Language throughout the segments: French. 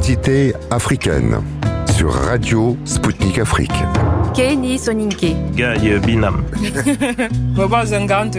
Identité africaine sur Radio Sputnik Afrique. Kenny Soninke. Gaye Binam. Boba Zangante.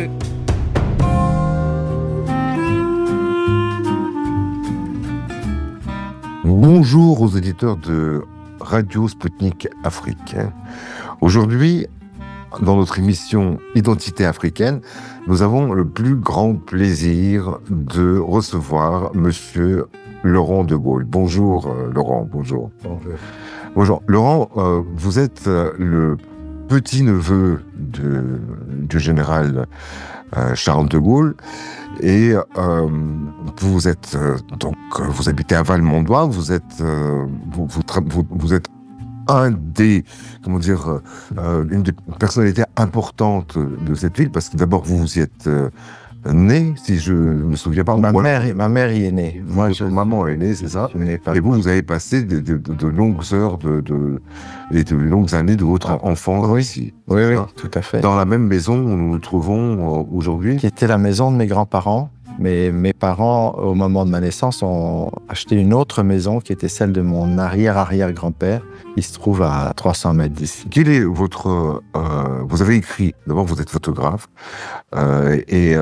Bonjour aux éditeurs de Radio Sputnik Afrique. Aujourd'hui, dans notre émission Identité africaine, nous avons le plus grand plaisir de recevoir Monsieur Laurent de Gaulle. Bonjour Laurent, bonjour. Bonjour. Laurent, vous êtes le petit-neveu du général Charles de Gaulle et vous êtes vous habitez à Valmondois, vous êtes un des, une des personnalités importantes de cette ville, parce que d'abord vous y êtes né, si je me souviens pas. Ma mère y est née. Maman est née, c'est ça. Et vous avez passé de longues heures, de longues années de votre enfance ici. Oui, tout à fait. Dans la même maison où nous nous trouvons aujourd'hui. Qui était la maison de mes grands-parents. Mais mes parents, au moment de ma naissance, ont acheté une autre maison qui était celle de mon arrière-arrière-grand-père, qui se trouve à 300 mètres d'ici. Quel est votre... vous avez écrit, d'abord vous êtes photographe, et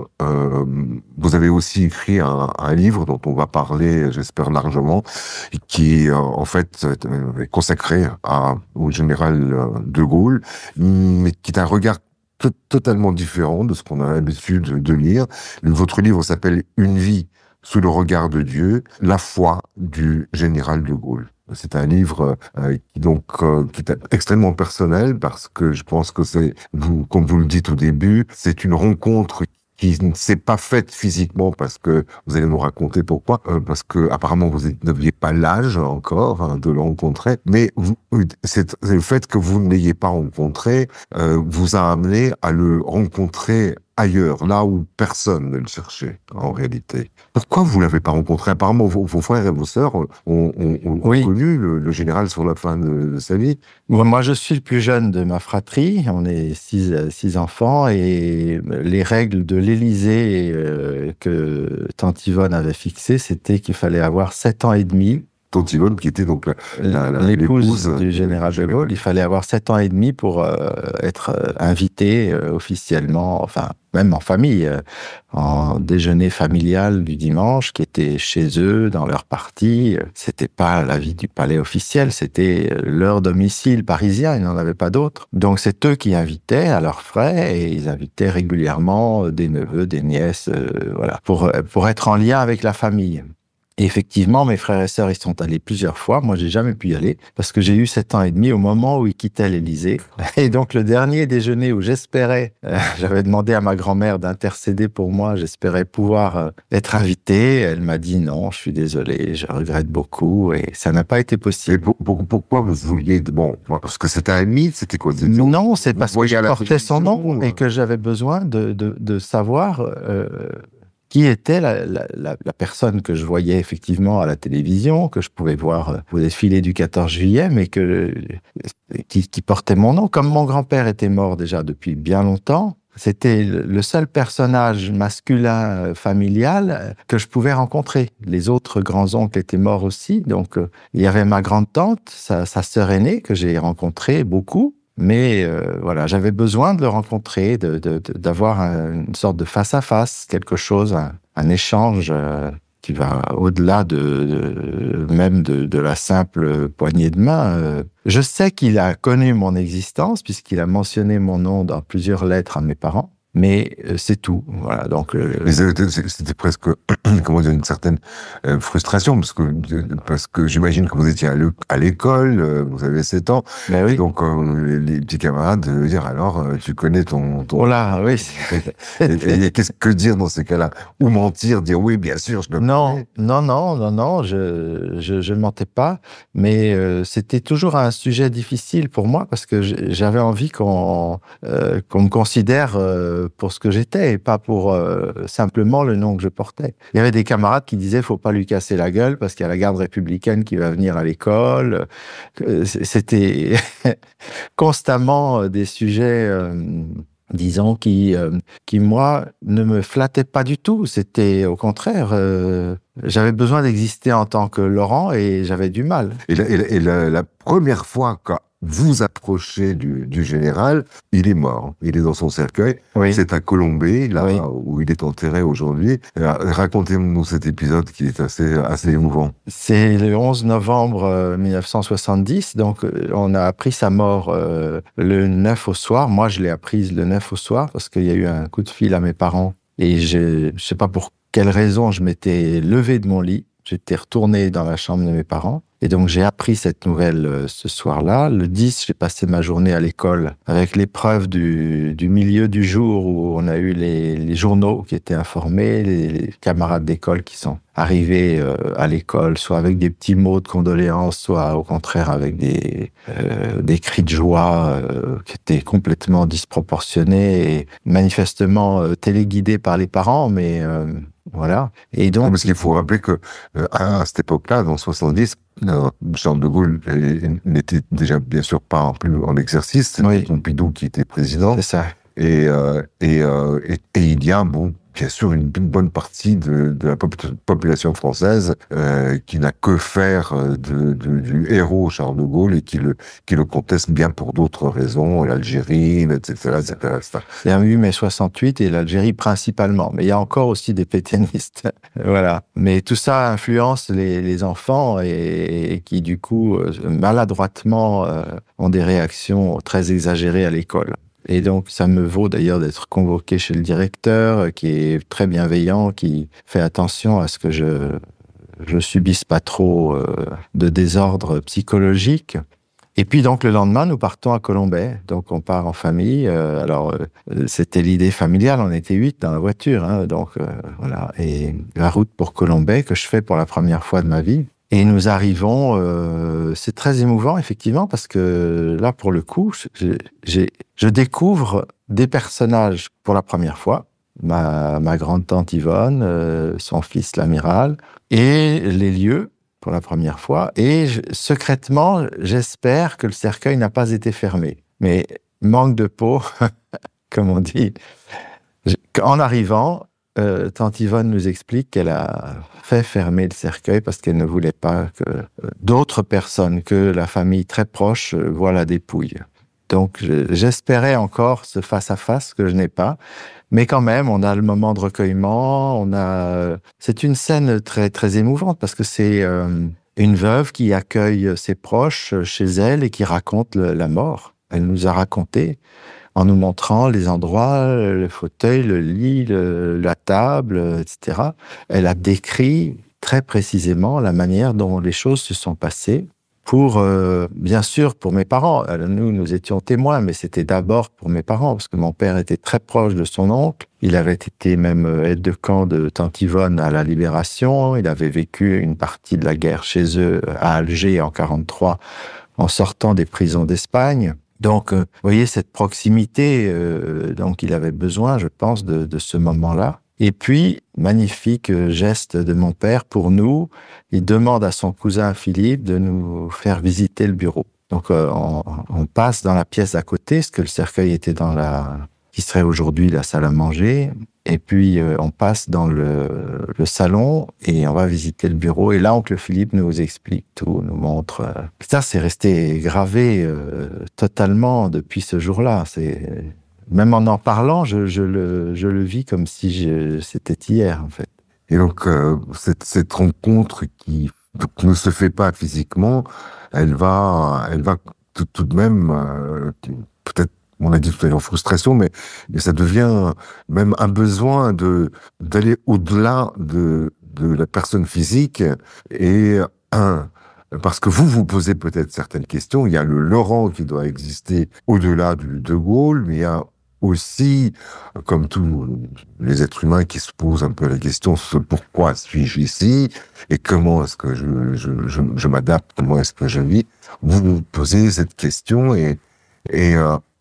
vous avez aussi écrit un livre dont on va parler, j'espère, largement, qui en fait est consacré au général de Gaulle, mais qui est un regard totalement différent de ce qu'on a l'habitude de lire. Votre livre s'appelle « Une vie sous le regard de Dieu, la foi du général de Gaulle ». C'est un livre qui est extrêmement personnel, parce que je pense que c'est, comme vous le dites au début, c'est une rencontre qui ne s'est pas faite physiquement, parce que vous allez nous raconter pourquoi, parce que apparemment vous n'aviez pas l'âge encore de le rencontrer, mais c'est le fait que vous ne l'ayez pas rencontré vous a amené à le rencontrer ailleurs, là où personne ne le cherchait, en réalité. Pourquoi vous l'avez pas rencontré? Apparemment, vos frères et vos sœurs ont connu le général sur la fin de sa vie. Moi, je suis le plus jeune de ma fratrie. On est six enfants, et les règles de l'Élysée que tante Yvonne avait fixées, c'était qu'il fallait avoir 7 ans et demi. Tante Yvonne, qui était donc l'épouse du général de Gaulle. Il fallait avoir 7 ans et demi pour être invité officiellement, enfin, même en famille, en déjeuner familial du dimanche, qui était chez eux, dans leur parti. C'était pas la vie du palais officiel, c'était leur domicile parisien, ils n'en avaient pas d'autre. Donc c'est eux qui invitaient à leurs frais, et ils invitaient régulièrement des neveux, des nièces, voilà, pour être en lien avec la famille. Et effectivement, mes frères et sœurs, ils sont allés plusieurs fois. Moi, j'ai jamais pu y aller, parce que j'ai eu 7 ans et demi au moment où ils quittaient l'Élysée. Et donc, le dernier déjeuner où j'espérais, j'avais demandé à ma grand-mère d'intercéder pour moi, j'espérais pouvoir être invité. Elle m'a dit non, je suis désolé, je regrette beaucoup, et ça n'a pas été possible. Et pourquoi vous vouliez... Bon, parce que c'était un mythe, c'était quoi? Non, c'est parce que je portais son nom, et que j'avais besoin de savoir... qui était la personne que je voyais effectivement à la télévision, que je pouvais voir au défilé du 14 juillet, mais qui portait mon nom. Comme mon grand-père était mort déjà depuis bien longtemps, c'était le seul personnage masculin familial que je pouvais rencontrer. Les autres grands-oncles étaient morts aussi, donc il y avait ma grande-tante, sa sœur aînée, que j'ai rencontrée beaucoup. Mais voilà, j'avais besoin de le rencontrer, d'avoir une sorte de face-à-face, quelque chose, un échange qui va au-delà même de la simple poignée de main. Je sais qu'il a connu mon existence, puisqu'il a mentionné mon nom dans plusieurs lettres à mes parents. Mais c'est tout. Voilà, donc c'était presque, comment dire, une certaine frustration, parce que j'imagine que vous étiez à l'école, vous avez 7 ans, ben oui. Donc les petits camarades dire alors tu connais ton... Oh là, oui. et qu'est-ce que dire dans ces cas-là? Ou mentir, dire oui, bien sûr, je le connais. Non, je mentais pas, mais c'était toujours un sujet difficile pour moi, parce que j'avais envie qu'on me considère pour ce que j'étais, et pas pour simplement le nom que je portais. Il y avait des camarades qui disaient faut pas lui casser la gueule parce qu'il y a la garde républicaine qui va venir à l'école. C'était constamment des sujets disons, qui moi, ne me flattait pas du tout. C'était au contraire, j'avais besoin d'exister en tant que Laurent et j'avais du mal. Et la première fois que vous approchez du général, il est mort. Il est dans son cercueil. Oui. C'est à Colombey, là Oui. où il est enterré aujourd'hui. Racontez-nous cet épisode qui est assez émouvant. C'est le 11 novembre 1970, donc on a appris sa mort le 9 au soir. Moi, je l'ai apprise le 9 au soir parce qu'il y a eu un coup de fil à mes parents. Et je sais pas pour quelle raison, je m'étais levé de mon lit. J'étais retourné dans la chambre de mes parents. Et donc, j'ai appris cette nouvelle ce soir-là. Le 10, j'ai passé ma journée à l'école avec l'épreuve du milieu du jour où on a eu les journaux qui étaient informés, les camarades d'école qui sont arrivés à l'école, soit avec des petits mots de condoléances, soit au contraire avec des cris de joie qui étaient complètement disproportionnés et manifestement téléguidés par les parents, mais voilà. Et donc, parce qu'il faut rappeler que à cette époque-là, dans 70, Charles de Gaulle n'était déjà bien sûr pas plus en exercice. C'était Pompidou qui était président. C'est ça. Et il y a bien sûr une bonne partie de la population française qui n'a que faire du héros Charles de Gaulle et qui le conteste bien pour d'autres raisons, l'Algérie, etc. Il y a eu mai 68 et l'Algérie principalement, mais il y a encore aussi des pétainistes. Voilà. Mais tout ça influence les enfants et qui du coup maladroitement ont des réactions très exagérées à l'école. Et donc, ça me vaut d'ailleurs d'être convoqué chez le directeur, qui est très bienveillant, qui fait attention à ce que je subisse pas trop de désordre psychologique. Et puis donc, le lendemain, nous partons à Colombey. Donc, on part en famille. C'était l'idée familiale. On était 8 dans la voiture. Hein, donc, voilà. Et la route pour Colombey, que je fais pour la première fois de ma vie. Et nous arrivons, c'est très émouvant, effectivement, parce que là, pour le coup, je découvre des personnages pour la première fois. Ma grande-tante Yvonne, son fils l'amiral, et les lieux pour la première fois. Et secrètement, j'espère que le cercueil n'a pas été fermé. Mais manque de peau, comme on dit. En arrivant, tante Yvonne nous explique qu'elle a fait fermer le cercueil parce qu'elle ne voulait pas que d'autres personnes que la famille très proche voient la dépouille. Donc, j'espérais encore ce face-à-face que je n'ai pas. Mais quand même, on a le moment de recueillement. C'est une scène très, très émouvante parce que c'est une veuve qui accueille ses proches chez elle et qui raconte la mort. Elle nous a raconté en nous montrant les endroits, le fauteuil, le lit, la table, etc. Elle a décrit très précisément la manière dont les choses se sont passées pour, bien sûr, pour mes parents. Alors, nous étions témoins, mais c'était d'abord pour mes parents, parce que mon père était très proche de son oncle. Il avait été même aide de camp de tante Yvonne à la Libération. Il avait vécu une partie de la guerre chez eux à Alger en 1943, en sortant des prisons d'Espagne. Donc, vous voyez, cette proximité, donc il avait besoin, je pense, de ce moment-là. Et puis, magnifique geste de mon père pour nous, il demande à son cousin Philippe de nous faire visiter le bureau. Donc, on passe dans la pièce à côté, parce que le cercueil était dans qui serait aujourd'hui la salle à manger. Et puis, on passe dans le salon et on va visiter le bureau. Et là, oncle Philippe nous explique tout, nous montre. Ça, c'est resté gravé totalement depuis ce jour-là. Même en parlant, je le vis comme si c'était hier, en fait. Et donc, cette rencontre qui ne se fait pas physiquement, elle va tout de même, peut-être, on a dit tout à l'heure frustration, mais ça devient même un besoin d'aller au-delà de la personne physique et parce que vous posez peut-être certaines questions. Il y a le Laurent qui doit exister au-delà du De Gaulle, mais il y a aussi, comme tous les êtres humains qui se posent un peu la question, pourquoi suis-je ici et comment est-ce que je m'adapte, comment est-ce que je vis. Vous posez cette question et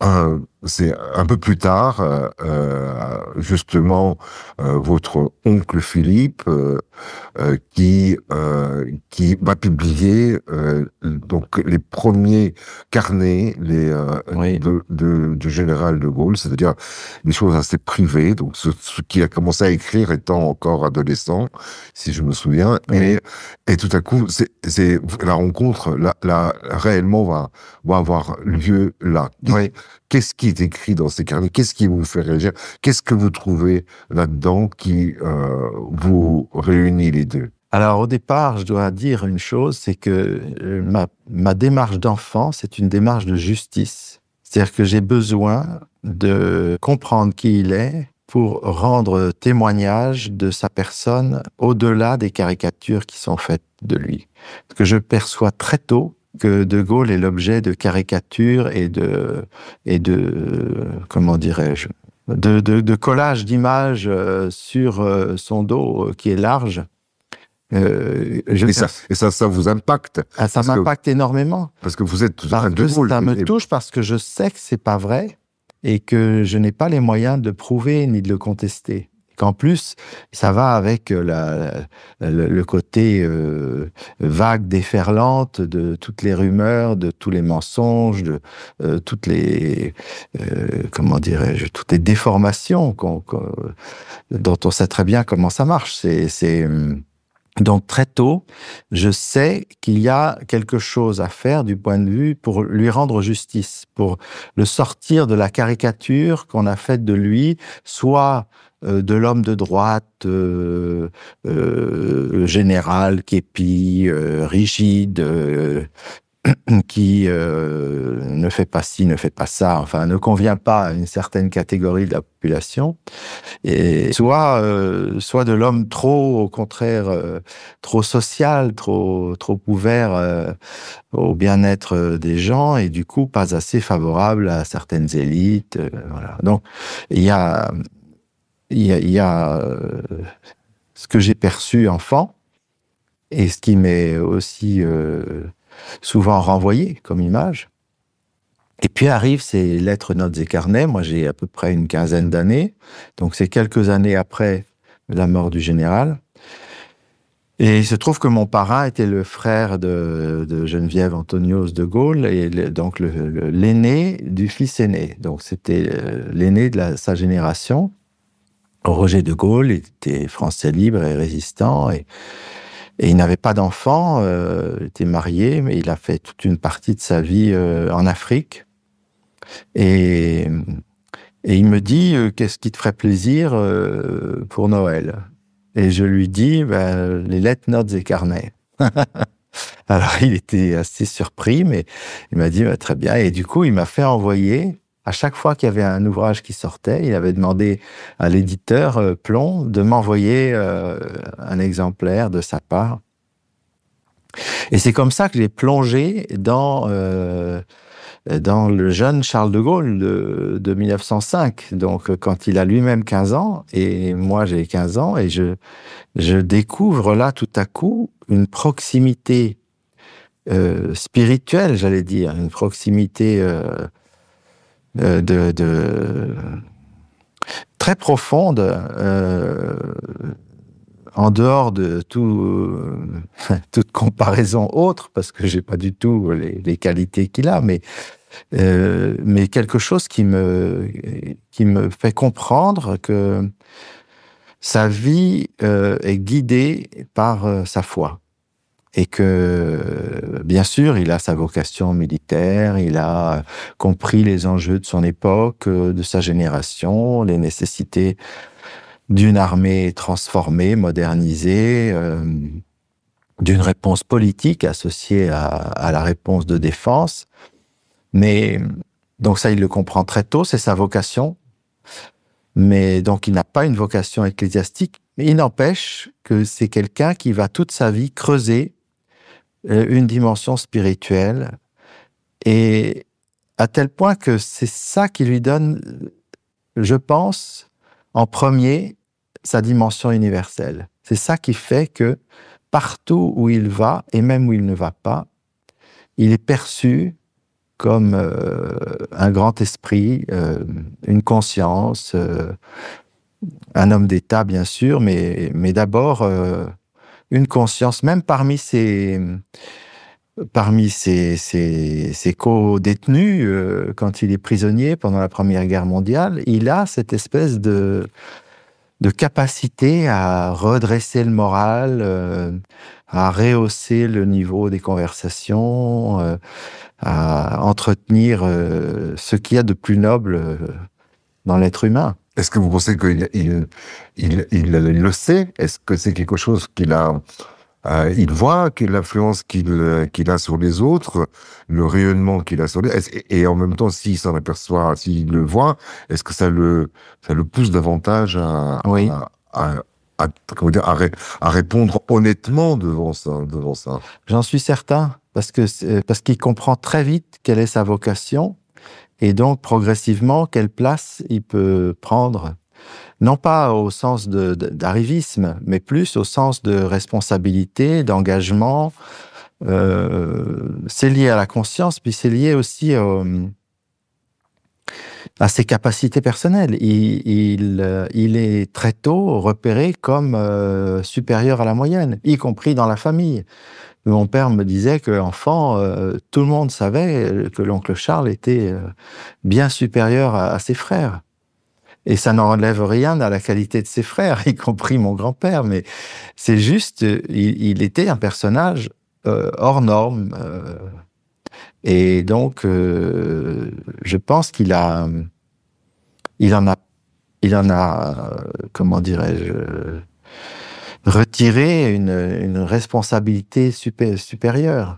c'est un peu plus tard, justement, votre oncle Philippe, qui va publier donc les premiers carnets Oui. du général de Gaulle, c'est-à-dire des choses assez privées. Donc ce qu'il a commencé à écrire étant encore adolescent, si je me souviens, Oui. et tout à coup, c'est la rencontre là réellement va avoir lieu là. Oui. Qu'est-ce qui est écrit dans ces carnets? Qu'est-ce qui vous fait réagir? Qu'est-ce que vous trouvez là-dedans qui vous réunit les deux? Alors, au départ, je dois dire une chose, c'est que ma démarche d'enfant, c'est une démarche de justice. C'est-à-dire que j'ai besoin de comprendre qui il est pour rendre témoignage de sa personne au-delà des caricatures qui sont faites de lui. Parce que je perçois très tôt que De Gaulle est l'objet de caricatures et de comment dirais-je, de collages d'images sur son dos qui est large. Et ça vous impacte? Ça m'impacte énormément. Parce que vous êtes un De Gaulle. Ça me et... touche parce que je sais que c'est pas vrai et que je n'ai pas les moyens de le prouver ni de le contester. Qu'en plus, ça va avec le côté vague, déferlante de toutes les rumeurs, de tous les mensonges, de toutes les comment dirais-je, toutes les déformations dont on sait très bien comment ça marche. Donc très tôt, je sais qu'il y a quelque chose à faire du point de vue pour lui rendre justice, pour le sortir de la caricature qu'on a faite de lui, soit de l'homme de droite, général, képi, rigide, qui ne fait pas ci, ne fait pas ça, enfin ne convient pas à une certaine catégorie de la population, et soit de l'homme trop, au contraire, trop social, trop ouvert au bien-être des gens, et du coup pas assez favorable à certaines élites. Voilà. Donc il y a ce que j'ai perçu enfant et ce qui m'est aussi souvent renvoyé comme image. Et puis arrivent ces lettres, notes et carnets. Moi, j'ai à peu près une quinzaine d'années. Donc, c'est quelques années après la mort du général. Et il se trouve que mon parrain était le frère de Geneviève Antonios de Gaulle, et donc l'aîné du fils aîné. Donc, c'était l'aîné de sa génération. Roger de Gaulle était français libre et résistant, et il n'avait pas d'enfant, il était marié, mais il a fait toute une partie de sa vie en Afrique. Et il me dit, qu'est-ce qui te ferait plaisir pour Noël? Et je lui dis, les lettres, notes et carnets. Alors, il était assez surpris, mais il m'a dit, très bien. Et du coup, il m'a fait envoyer, à chaque fois qu'il y avait un ouvrage qui sortait, il avait demandé à l'éditeur Plon de m'envoyer un exemplaire de sa part. Et c'est comme ça que j'ai plongé dans le jeune Charles de Gaulle de 1905. Donc, quand il a lui-même 15 ans, et moi j'ai 15 ans, et je découvre là tout à coup une proximité spirituelle, j'allais dire, une proximité très profonde, en dehors de toute comparaison autre, parce que j'ai pas du tout les qualités qu'il a, mais quelque chose qui me fait comprendre que sa vie est guidée par sa foi. Et que, bien sûr, il a sa vocation militaire, il a compris les enjeux de son époque, de sa génération, les nécessités d'une armée transformée, modernisée, d'une réponse politique associée à la réponse de défense. Mais, donc ça, il le comprend très tôt, c'est sa vocation. Mais donc, il n'a pas une vocation ecclésiastique. Mais il n'empêche que c'est quelqu'un qui va toute sa vie creuser une dimension spirituelle, et à tel point que c'est ça qui lui donne, je pense, en premier, sa dimension universelle. C'est ça qui fait que partout où il va, et même où il ne va pas, il est perçu comme un grand esprit, une conscience, un homme d'État, bien sûr, mais d'abord une conscience, même parmi ses co-détenus, quand il est prisonnier pendant la Première Guerre mondiale, il a cette espèce de capacité à redresser le moral, à rehausser le niveau des conversations, à entretenir ce qu'il y a de plus noble dans l'être humain. Est-ce que vous pensez qu'il le sait? Est-ce que c'est quelque chose qu'il a... il voit l'influence qu'il a sur les autres, le rayonnement qu'il a sur les... Et en même temps, s'il s'en aperçoit, s'il le voit, est-ce que ça le pousse davantage Oui. à répondre honnêtement devant ça? J'en suis certain, parce qu'il comprend très vite quelle est sa vocation, et donc progressivement quelle place il peut prendre. Non pas au sens d'arrivisme, mais plus au sens de responsabilité, d'engagement. C'est lié à la conscience, puis c'est lié aussi à ses capacités personnelles. Il est très tôt repéré comme supérieur à la moyenne, y compris dans la famille. Mon père me disait qu'enfant, tout le monde savait que l'oncle Charles était bien supérieur à ses frères. Et ça n'enlève rien à la qualité de ses frères, y compris mon grand-père, mais c'est juste, il était un personnage hors norme. Et donc, je pense qu'il en a, comment dirais-je, retiré une responsabilité supérieure.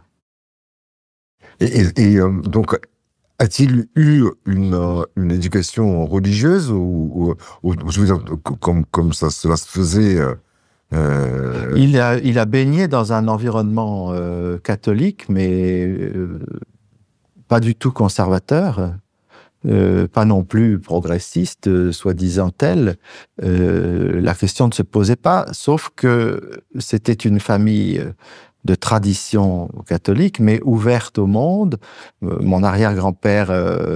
Et donc, a-t-il eu une éducation religieuse ou je veux dire, comme cela se faisait Il a baigné dans un environnement catholique, mais pas du tout conservateur, pas non plus progressiste, soi-disant tel. La question ne se posait pas, sauf que c'était une famille de tradition catholique, mais ouverte au monde. Mon arrière-grand-père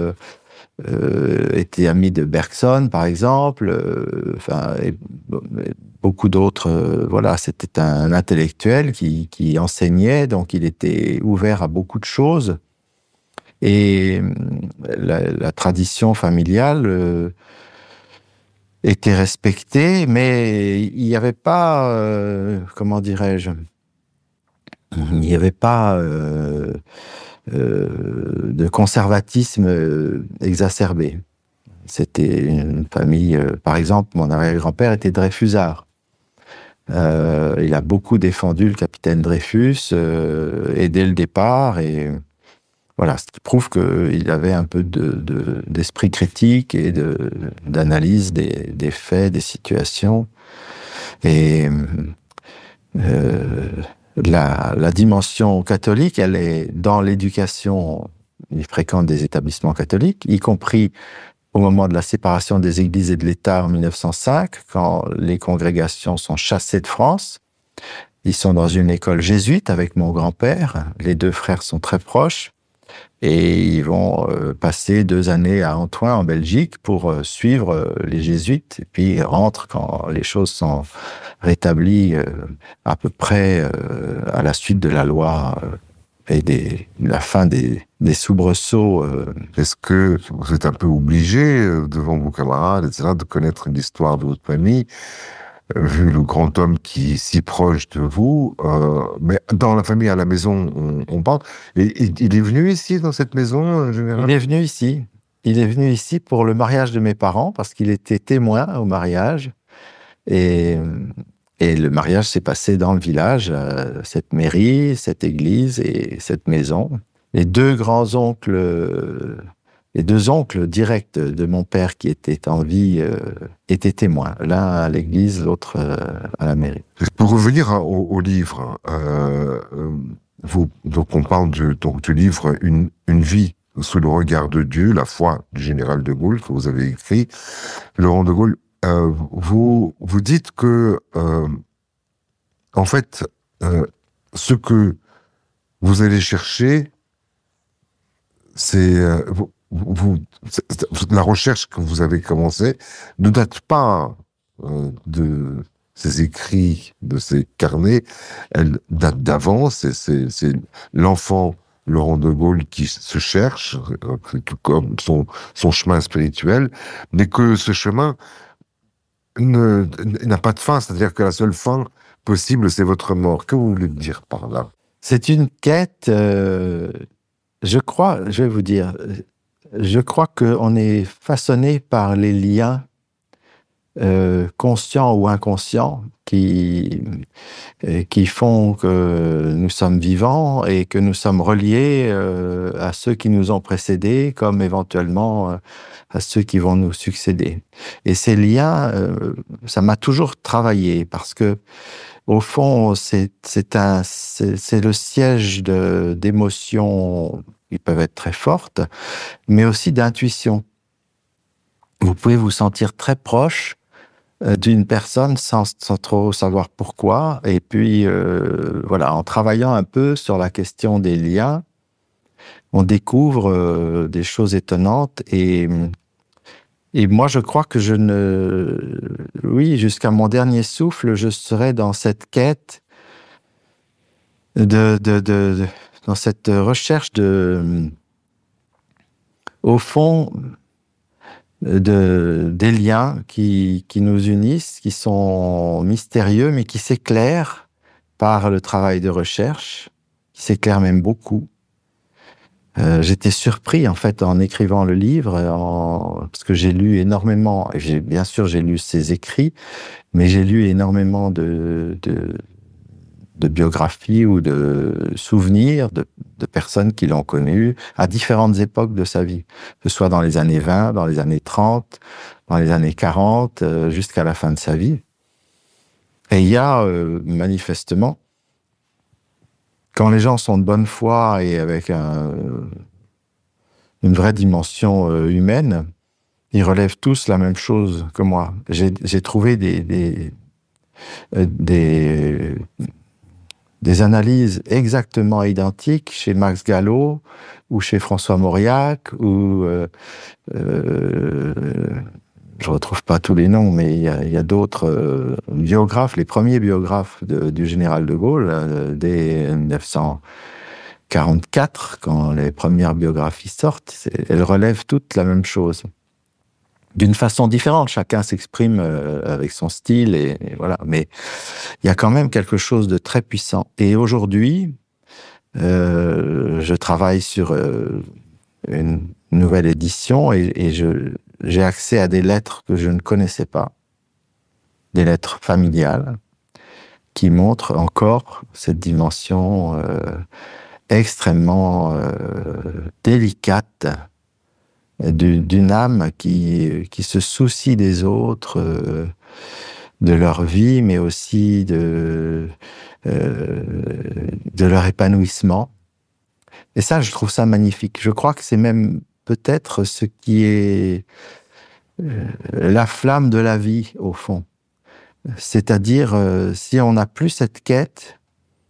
était ami de Bergson, par exemple. Et beaucoup d'autres. Voilà, c'était un intellectuel qui enseignait, donc il était ouvert à beaucoup de choses. Et la tradition familiale était respectée, mais il n'y avait pas, comment dirais-je, il n'y avait pas de conservatisme exacerbé. C'était une famille, par exemple, mon arrière-grand-père était dreyfusard. Il a beaucoup défendu le capitaine Dreyfus, et dès le départ, et voilà, ce qui prouve qu'il avait un peu d'esprit critique et d'analyse des faits, des situations. Et la dimension catholique, elle est dans l'éducation. Il fréquente des établissements catholiques, y compris au moment de la séparation des églises et de l'État en 1905, quand les congrégations sont chassées de France. Ils sont dans une école jésuite avec mon grand-père. Les deux frères sont très proches. Et ils vont passer 2 années à Antoing, en Belgique, pour suivre les jésuites. Et puis ils rentrent quand les choses sont rétablies à peu près à la suite de la loi et la fin des soubresauts. Est-ce que vous êtes un peu obligé, devant vos camarades, etc., de connaître l'histoire de votre famille, vu le grand homme qui est si proche de vous, mais dans la famille, à la maison, on parle. Et il est venu ici, dans cette maison, en général? Il est venu ici. Il est venu ici pour le mariage de mes parents, parce qu'il était témoin au mariage. Et le mariage s'est passé dans le village, cette mairie, cette église et cette maison. Les deux oncles directs de mon père qui étaient en vie étaient témoins, l'un à l'église, l'autre à la mairie. Pour revenir au livre, donc on parle du livre Une vie sous le regard de Dieu, la foi du général de Gaulle, que vous avez écrit. Laurent de Gaulle, vous dites que, en fait, ce que vous allez chercher, la recherche que vous avez commencée ne date pas de ces écrits, de ces carnets. Elle date d'avant. C'est l'enfant Laurent de Gaulle qui se cherche, comme son chemin spirituel, mais que ce chemin n'a pas de fin. C'est-à-dire que la seule fin possible, c'est votre mort. Que vous voulez dire par là? C'est une quête, je crois, je vais vous dire, je crois qu'on est façonné par les liens conscients ou inconscients qui font que nous sommes vivants et que nous sommes reliés à ceux qui nous ont précédés, comme éventuellement à ceux qui vont nous succéder. Et ces liens, ça m'a toujours travaillé parce que au fond, c'est le siège d'émotions qui peuvent être très fortes, mais aussi d'intuition. Vous pouvez vous sentir très proche d'une personne sans trop savoir pourquoi. Et puis, voilà, en travaillant un peu sur la question des liens, on découvre des choses étonnantes. Et moi, je crois que oui, jusqu'à mon dernier souffle, je serai dans cette quête, dans cette recherche au fond, des liens qui nous unissent, qui sont mystérieux, mais qui s'éclairent par le travail de recherche, qui s'éclairent même beaucoup. J'étais surpris, en fait, en écrivant le livre, parce que j'ai lu énormément, et bien sûr, j'ai lu ses écrits, mais j'ai lu énormément de biographies ou de souvenirs de personnes qui l'ont connu à différentes époques de sa vie, que ce soit dans les années 20, dans les années 30, dans les années 40, jusqu'à la fin de sa vie. Et il y a manifestement, quand les gens sont de bonne foi et avec une vraie dimension humaine, ils relèvent tous la même chose que moi. J'ai trouvé des analyses exactement identiques chez Max Gallo ou chez François Mauriac ou je retrouve pas tous les noms, mais il y a d'autres biographes, les premiers biographes du général de Gaulle dès 1944, quand les premières biographies sortent, elles relèvent toutes la même chose. D'une façon différente, chacun s'exprime avec son style, et voilà. Mais il y a quand même quelque chose de très puissant. Et aujourd'hui, je travaille sur une nouvelle édition et j'ai accès à des lettres que je ne connaissais pas, des lettres familiales, qui montrent encore cette dimension extrêmement délicate d'une âme qui se soucie des autres, de leur vie, mais aussi de leur épanouissement. Et ça, je trouve ça magnifique. Je crois que c'est même peut-être ce qui est la flamme de la vie, au fond. C'est-à-dire, si on n'a plus cette quête,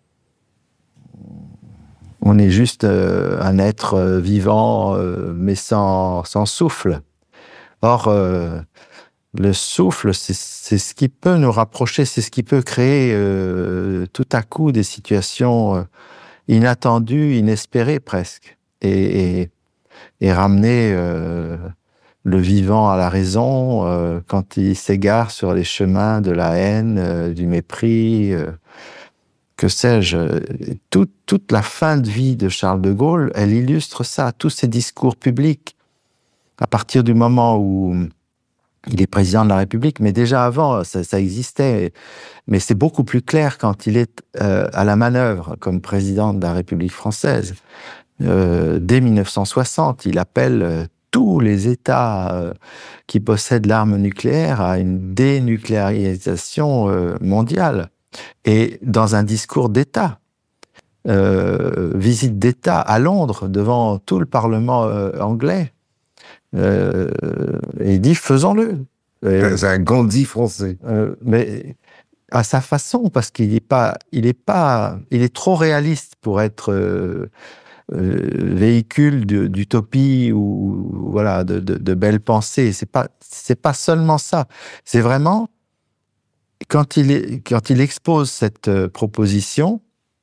on est juste un être vivant, mais sans souffle. Or, le souffle, c'est ce qui peut nous rapprocher, c'est ce qui peut créer tout à coup des situations inattendues, inespérées presque, et ramener le vivant à la raison quand il s'égare sur les chemins de la haine, du mépris, que sais-je. Toute la fin de vie de Charles de Gaulle, elle illustre ça, tous ses discours publics, à partir du moment où il est président de la République, mais déjà avant, ça existait. Mais c'est beaucoup plus clair quand il est à la manœuvre comme président de la République française. Dès 1960, il appelle tous les États qui possèdent l'arme nucléaire à une dénucléarisation mondiale. Et dans un discours d'État, visite d'État à Londres, devant tout le Parlement anglais, il dit « faisons-le ». C'est un Gandhi français. Mais à sa façon, parce qu'il est trop réaliste pour être véhicule d'utopie ou voilà de belles pensées. C'est pas seulement ça. C'est vraiment quand il expose cette proposition,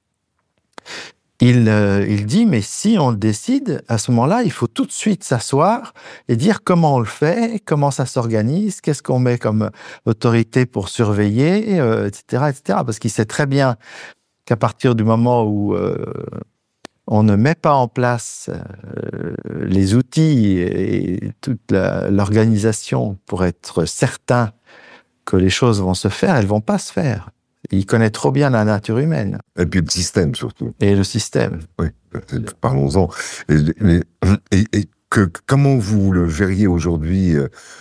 il dit, mais si on le décide, à ce moment-là, il faut tout de suite s'asseoir et dire comment on le fait, comment ça s'organise, qu'est-ce qu'on met comme autorité pour surveiller, etc., etc. Parce qu'il sait très bien qu'à partir du moment où on ne met pas en place les outils et toute l'organisation pour être certain que les choses vont se faire, elles vont pas se faire. Il connaît trop bien la nature humaine. Et puis le système, surtout. Et le système. Oui, parlons-en. Et comment vous le verriez aujourd'hui,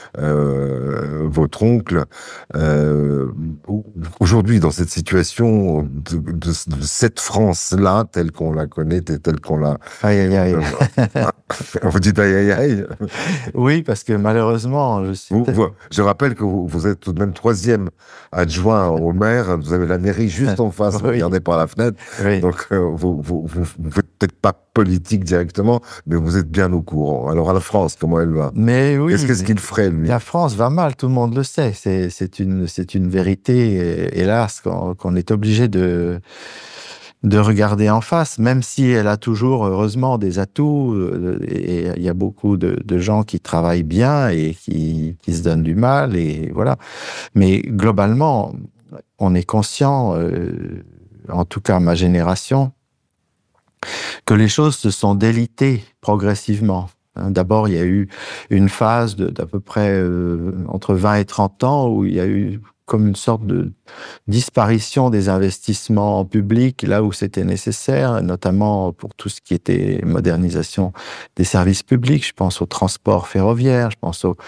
votre oncle, aujourd'hui, dans cette situation de cette France-là, telle qu'on la connaît, telle qu'on l'a... Aïe, aïe, aïe. Vous dites aïe, aïe, aïe. Oui, parce que malheureusement, je rappelle que vous êtes tout de même 3e adjoint au maire, vous avez la mairie juste en face, vous regardez par la fenêtre, oui. Donc vous peut-être pas politique directement, mais vous êtes bien au courant. Alors à la France, comment elle va? Mais oui. Qu'est-ce qu'il ferait, lui? La France va mal, tout le monde le sait. C'est une vérité, hélas, qu'on est obligé de regarder en face, même si elle a toujours, heureusement, des atouts, et il y a beaucoup de gens qui travaillent bien et qui se donnent du mal, et voilà. Mais globalement, on est conscient, en tout cas ma génération, que les choses se sont délitées progressivement. D'abord, il y a eu une phase d'à peu près entre 20 et 30 ans où il y a eu comme une sorte de disparition des investissements publics là où c'était nécessaire, notamment pour tout ce qui était modernisation des services publics. Je pense au transport ferroviaire, je pense aux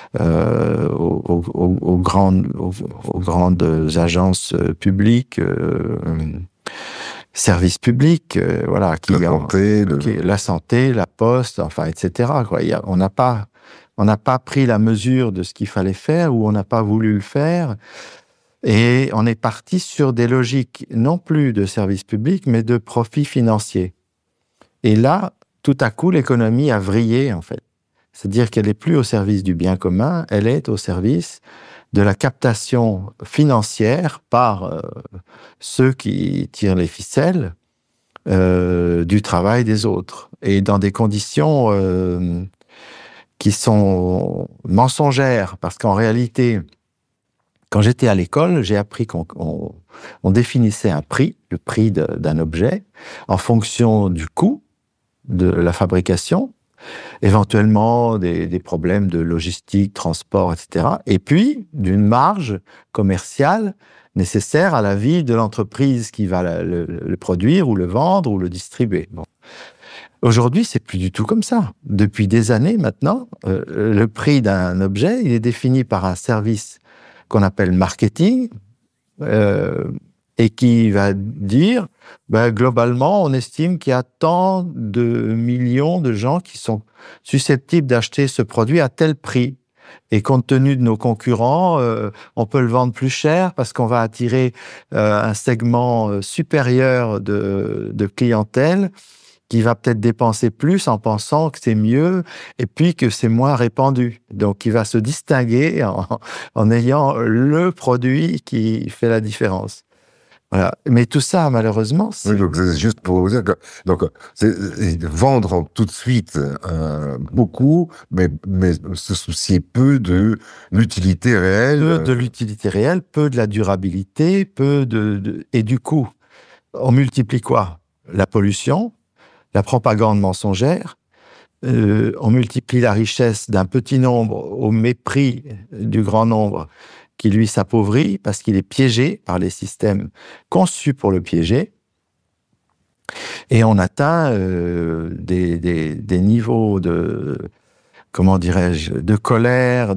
grandes agences publiques, services publics, voilà, la santé, la poste, enfin, etc. Quoi. On n'a pas pris la mesure de ce qu'il fallait faire ou on n'a pas voulu le faire, et on est parti sur des logiques non plus de services publics, mais de profit financier. Et là, tout à coup, l'économie a vrillé, en fait. C'est-à-dire qu'elle n'est plus au service du bien commun, elle est au service de la captation financière par ceux qui tirent les ficelles du travail des autres. Et dans des conditions qui sont mensongères, parce qu'en réalité, quand j'étais à l'école, j'ai appris qu'on définissait un prix, le prix d'un objet, en fonction du coût de la fabrication, éventuellement des problèmes de logistique, transport, etc. Et puis, d'une marge commerciale nécessaire à la vie de l'entreprise qui va le produire ou le vendre ou le distribuer. Bon. Aujourd'hui, c'est plus du tout comme ça. Depuis des années maintenant, le prix d'un objet, il est défini par un service qu'on appelle marketing, et qui va dire, globalement, on estime qu'il y a tant de millions de gens qui sont susceptibles d'acheter ce produit à tel prix. Et compte tenu de nos concurrents, on peut le vendre plus cher parce qu'on va attirer un segment supérieur de clientèle qui va peut-être dépenser plus en pensant que c'est mieux et puis que c'est moins répandu. Donc, il va se distinguer en ayant le produit qui fait la différence. Voilà. Mais tout ça, malheureusement, oui, donc c'est juste pour vous dire que c'est vendre tout de suite beaucoup, mais se soucier peu de l'utilité réelle. Peu de l'utilité réelle, peu de la durabilité, et du coup, on multiplie quoi? La pollution, la propagande mensongère, on multiplie la richesse d'un petit nombre au mépris du grand nombre qui, lui, s'appauvrit parce qu'il est piégé par les systèmes conçus pour le piéger. Et on atteint des niveaux de, comment dirais-je, de colère,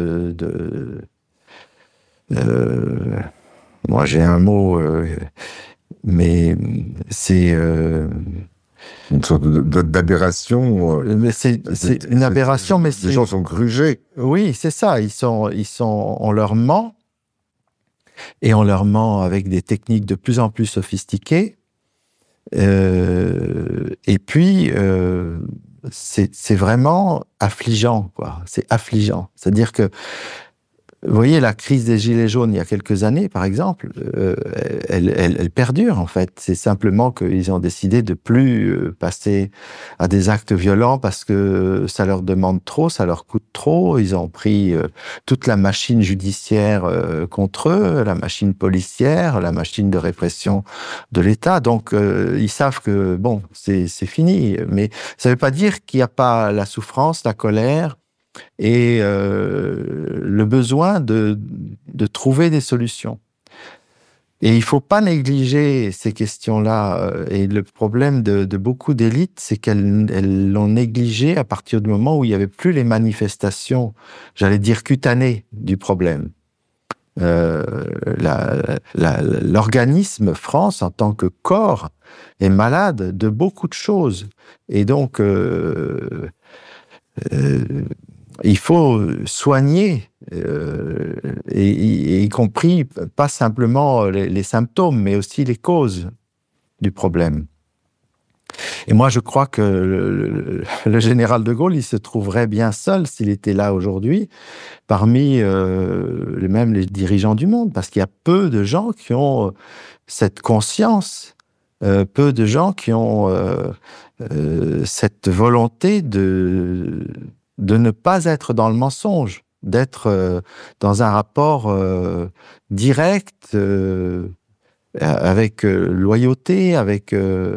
moi, j'ai un mot, mais c'est... une sorte d'aberration. Mais c'est une aberration, mais les gens sont grugés. Oui, c'est ça. On leur ment, et on leur ment avec des techniques de plus en plus sophistiquées. Et puis, c'est vraiment affligeant, quoi. C'est affligeant. C'est-à-dire que, vous voyez, la crise des Gilets jaunes, il y a quelques années, par exemple, elle perdure, en fait. C'est simplement qu'ils ont décidé de plus passer à des actes violents parce que ça leur demande trop, ça leur coûte trop. Ils ont pris toute la machine judiciaire contre eux, la machine policière, la machine de répression de l'État. Donc, ils savent que, bon, c'est fini. Mais ça ne veut pas dire qu'il n'y a pas la souffrance, la colère, et le besoin de trouver des solutions. Et il ne faut pas négliger ces questions-là. Et le problème de beaucoup d'élites, c'est qu'elles l'ont négligé à partir du moment où il n'y avait plus les manifestations, j'allais dire cutanées, du problème. L'organisme France, en tant que corps, est malade de beaucoup de choses. Et donc, il faut soigner, y compris pas simplement les symptômes, mais aussi les causes du problème. Et moi, je crois que le général de Gaulle, il se trouverait bien seul s'il était là aujourd'hui, parmi même les dirigeants du monde, parce qu'il y a peu de gens qui ont cette conscience, peu de gens qui ont cette volonté de ne pas être dans le mensonge, d'être dans un rapport direct, avec loyauté, avec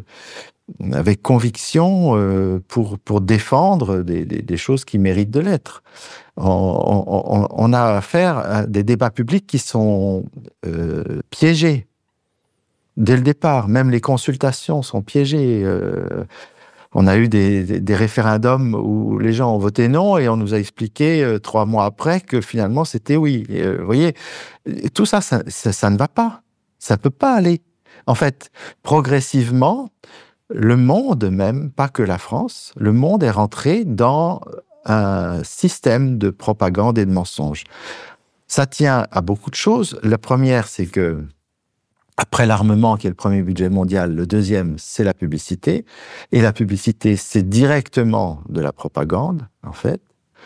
conviction, pour défendre des choses qui méritent de l'être. On a affaire à des débats publics qui sont piégés dès le départ. Même les consultations sont piégées. On a eu des référendums où les gens ont voté non et on nous a expliqué 3 mois après que finalement c'était oui. Vous voyez, tout ça, ça ne va pas. Ça ne peut pas aller. En fait, progressivement, le monde même, pas que la France, le monde est rentré dans un système de propagande et de mensonges. Ça tient à beaucoup de choses. La première, c'est que après l'armement, qui est le premier budget mondial, le deuxième, c'est la publicité. Et la publicité, c'est directement de la propagande, en fait,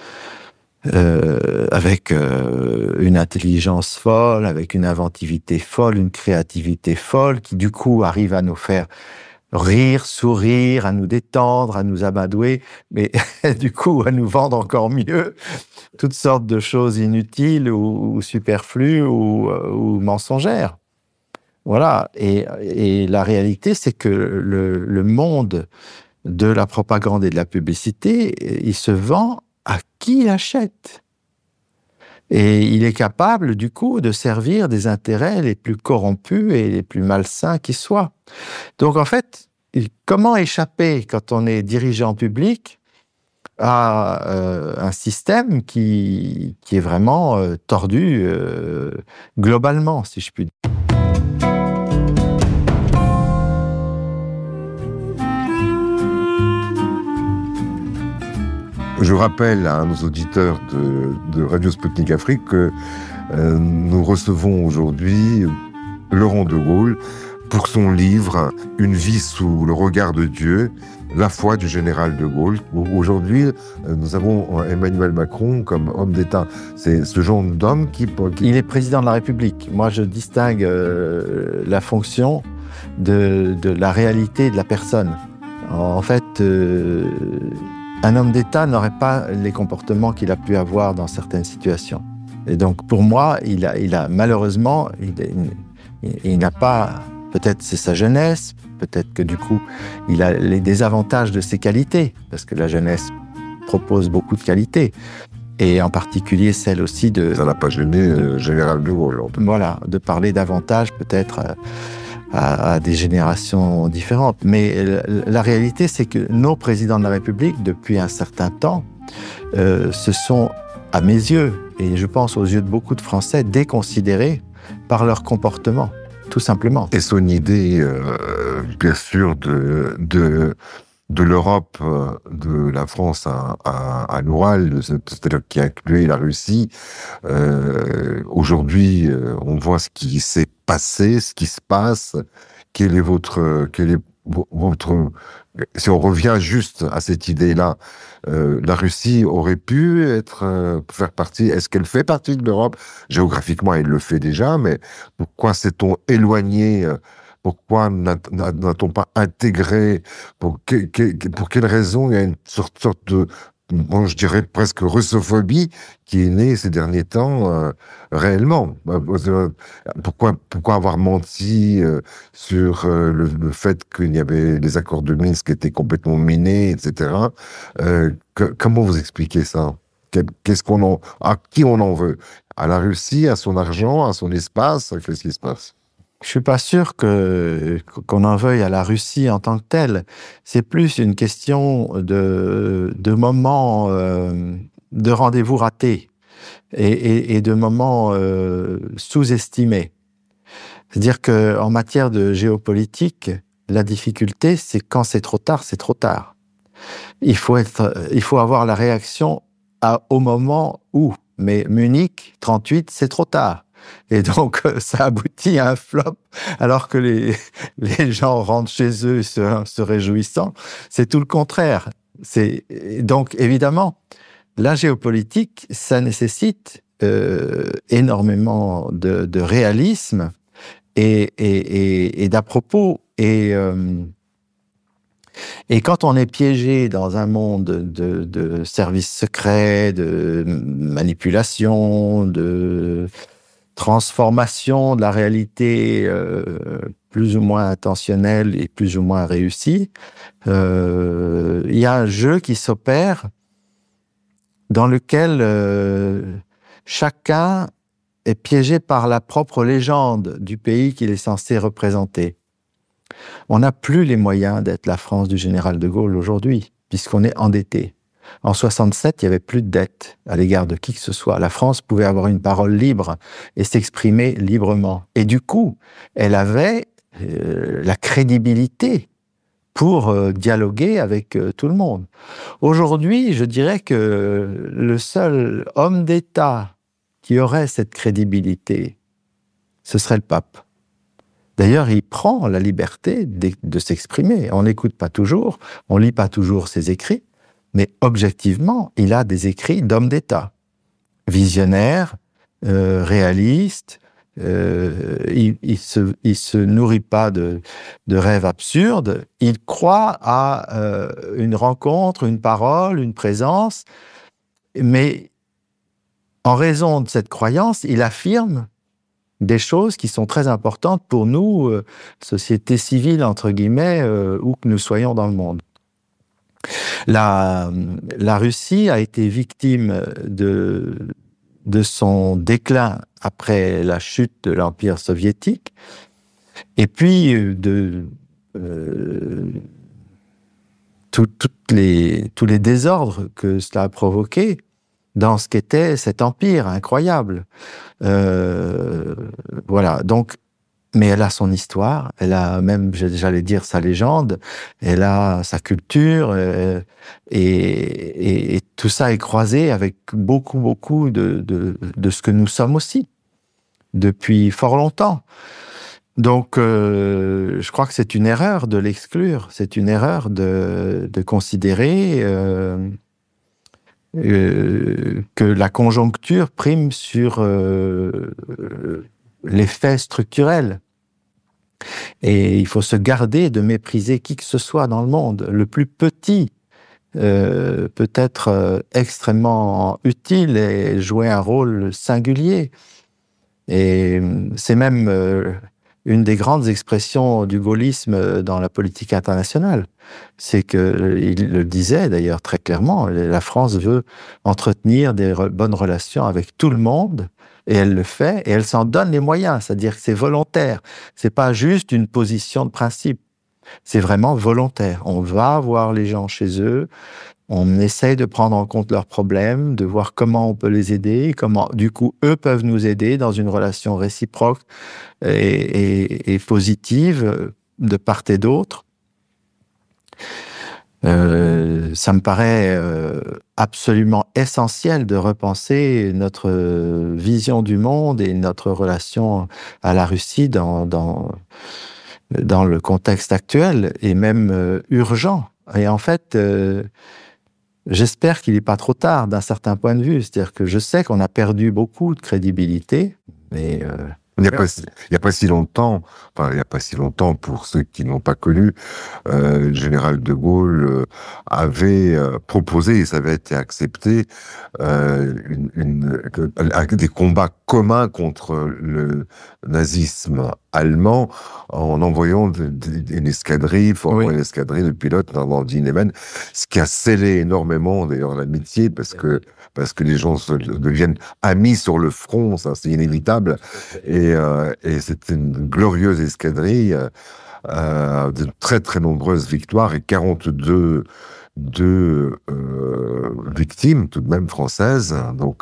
avec une intelligence folle, avec une inventivité folle, une créativité folle, qui du coup arrive à nous faire rire, sourire, à nous détendre, à nous amadouer, mais du coup à nous vendre encore mieux toutes sortes de choses inutiles ou superflues ou mensongères. Voilà, et la réalité, c'est que le monde de la propagande et de la publicité, il se vend à qui l'achète. Et il est capable, du coup, de servir des intérêts les plus corrompus et les plus malsains qui soient. Donc, en fait, comment échapper, quand on est dirigeant public, à un système qui est vraiment tordu globalement, si je puis dire. Je rappelle à nos auditeurs de Radio Sputnik Afrique que nous recevons aujourd'hui Laurent de Gaulle pour son livre « Une vie sous le regard de Dieu », la foi du général de Gaulle. Aujourd'hui, nous avons Emmanuel Macron comme homme d'État. C'est ce genre d'homme qui... Il est président de la République. Moi, je distingue la fonction de la réalité de la personne. En fait... un homme d'État n'aurait pas les comportements qu'il a pu avoir dans certaines situations. Et donc, pour moi, il a malheureusement, il n'a pas, peut-être c'est sa jeunesse, peut-être que du coup, il a les désavantages de ses qualités, parce que la jeunesse propose beaucoup de qualités, et en particulier celle aussi de... Ça n'a pas gêné général de Gaulle. Voilà, de parler davantage peut-être à des générations différentes. Mais la réalité, c'est que nos présidents de la République, depuis un certain temps, se sont, à mes yeux, et je pense aux yeux de beaucoup de Français, déconsidérés par leur comportement, tout simplement. Et son idée, bien sûr, de l'Europe, de la France à l'Oural, c'est-à-dire qui incluait la Russie. Aujourd'hui, on voit ce qui s'est passé, ce qui se passe. Quelle est si on revient juste à cette idée-là, la Russie aurait pu faire partie. Est-ce qu'elle fait partie de l'Europe? Géographiquement, elle le fait déjà, mais pourquoi s'est-on éloigné? Pourquoi n'a-t-on pas intégré? Pour quelle raison il y a une sorte de, bon, je dirais presque russophobie qui est née ces derniers temps réellement. Pourquoi avoir menti sur le fait qu'il y avait les accords de Minsk qui étaient complètement minés, etc. Comment vous expliquez ça? À qui on en veut? À la Russie, à son argent, à son espace? Qu'est-ce qui se passe? Je suis pas sûr qu'on en veuille à la Russie en tant que telle. C'est plus une question de moments de rendez-vous ratés et de moments sous-estimés. C'est-à-dire qu'en matière de géopolitique, la difficulté, c'est quand c'est trop tard, c'est trop tard. Il faut avoir la réaction au moment où. Mais Munich 38, c'est trop tard. Et donc, ça aboutit à un flop, alors que les gens rentrent chez eux se réjouissant. C'est tout le contraire. Donc, évidemment, la géopolitique, ça nécessite énormément de réalisme et d'à-propos. Et quand on est piégé dans un monde de services secrets, de manipulation, de transformation de la réalité plus ou moins intentionnelle et plus ou moins réussie, il y a un jeu qui s'opère dans lequel chacun est piégé par la propre légende du pays qu'il est censé représenter. On n'a plus les moyens d'être la France du général de Gaulle aujourd'hui, puisqu'on est endetté. En 67, il n'y avait plus de dette à l'égard de qui que ce soit. La France pouvait avoir une parole libre et s'exprimer librement. Et du coup, elle avait la crédibilité pour dialoguer avec tout le monde. Aujourd'hui, je dirais que le seul homme d'État qui aurait cette crédibilité, ce serait le pape. D'ailleurs, il prend la liberté de s'exprimer. On n'écoute pas toujours, on lit pas toujours ses écrits, mais objectivement, il a des écrits d'homme d'État, visionnaire, réaliste. Il se nourrit pas de rêves absurdes. Il croit à une rencontre, une parole, une présence, mais en raison de cette croyance, il affirme des choses qui sont très importantes pour nous, société civile, entre guillemets, où que nous soyons dans le monde. La Russie a été victime de son déclin après la chute de l'Empire soviétique, et puis tous les désordres que cela a provoqués dans ce qu'était cet empire incroyable. Voilà, donc, mais elle a son histoire, elle a même, j'allais dire, sa légende, elle a sa culture, et tout ça est croisé avec beaucoup de ce que nous sommes aussi, depuis fort longtemps. Donc, je crois que c'est une erreur de l'exclure, c'est une erreur de considérer que la conjoncture prime sur les faits structurels. Et il faut se garder de mépriser qui que ce soit dans le monde. Le plus petit peut être extrêmement utile et jouer un rôle singulier. Et c'est même une des grandes expressions du gaullisme dans la politique internationale. C'est qu'il le disait d'ailleurs très clairement, la France veut entretenir des bonnes relations avec tout le monde, et elle le fait, et elle s'en donne les moyens, c'est-à-dire que c'est volontaire. C'est pas juste une position de principe, c'est vraiment volontaire. On va voir les gens chez eux, on essaye de prendre en compte leurs problèmes, de voir comment on peut les aider, comment, du coup, eux peuvent nous aider dans une relation réciproque et positive de part et d'autre. Ça me paraît absolument essentiel de repenser notre vision du monde et notre relation à la Russie dans dans le contexte actuel et même urgent. Et en fait, j'espère qu'il n'est pas trop tard d'un certain point de vue. C'est-à-dire que je sais qu'on a perdu beaucoup de crédibilité, mais il n'y a pas si longtemps, pour ceux qui n'ont pas connu, le général de Gaulle avait proposé, et ça avait été accepté, des combats communs contre le nazisme allemand en envoyant une escadrille de pilotes dans Normandie-Niemen, ce qui a scellé énormément d'ailleurs l'amitié parce que les gens deviennent amis sur le front, ça c'est inévitable. Et c'était une glorieuse escadrille, de très très nombreuses victoires et 42 victimes tout de même françaises, donc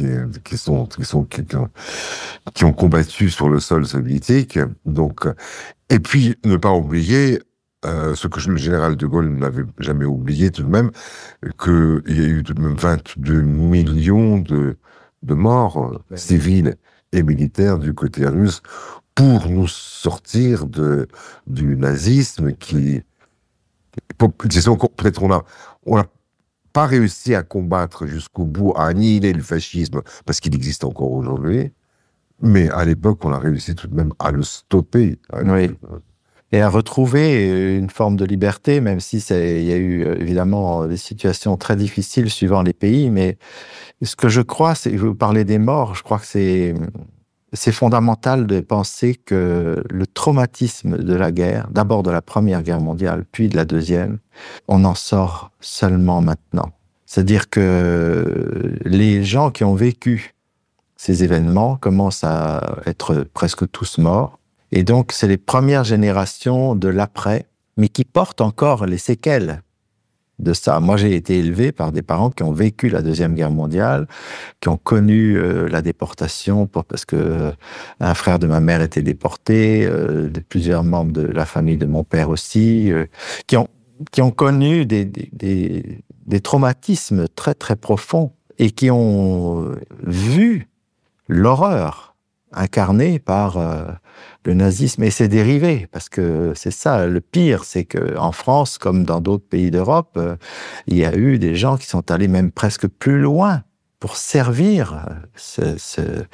qui ont combattu sur le sol soviétique. Donc, et puis ne pas oublier ce que le général de Gaulle n'avait jamais oublié tout de même, qu'il y a eu tout de même 22 millions de morts civils et militaires du côté russe pour nous sortir du nazisme qui, disons, peut-être on n'a pas réussi à combattre jusqu'au bout, à annihiler le fascisme, parce qu'il existe encore aujourd'hui, mais à l'époque, on a réussi tout de même à le stopper. Oui. Et à retrouver une forme de liberté, même si il y a eu évidemment des situations très difficiles suivant les pays, mais ce que je crois, c'est, vous parlez des morts, je crois que c'est fondamental de penser que le traumatisme de la guerre, d'abord de la Première Guerre mondiale, puis de la Deuxième, on en sort seulement maintenant. C'est-à-dire que les gens qui ont vécu ces événements commencent à être presque tous morts. Et donc, c'est les premières générations de l'après, mais qui portent encore les séquelles de ça. Moi, j'ai été élevé par des parents qui ont vécu la Deuxième Guerre mondiale, qui ont connu la déportation, parce que un frère de ma mère était déporté, plusieurs membres de la famille de mon père aussi, qui ont connu des traumatismes très, très profonds et qui ont vu l'horreur incarnée par le nazisme et ses dérivés, parce que c'est ça, le pire, c'est qu'en France, comme dans d'autres pays d'Europe, il y a eu des gens qui sont allés même presque plus loin pour servir ce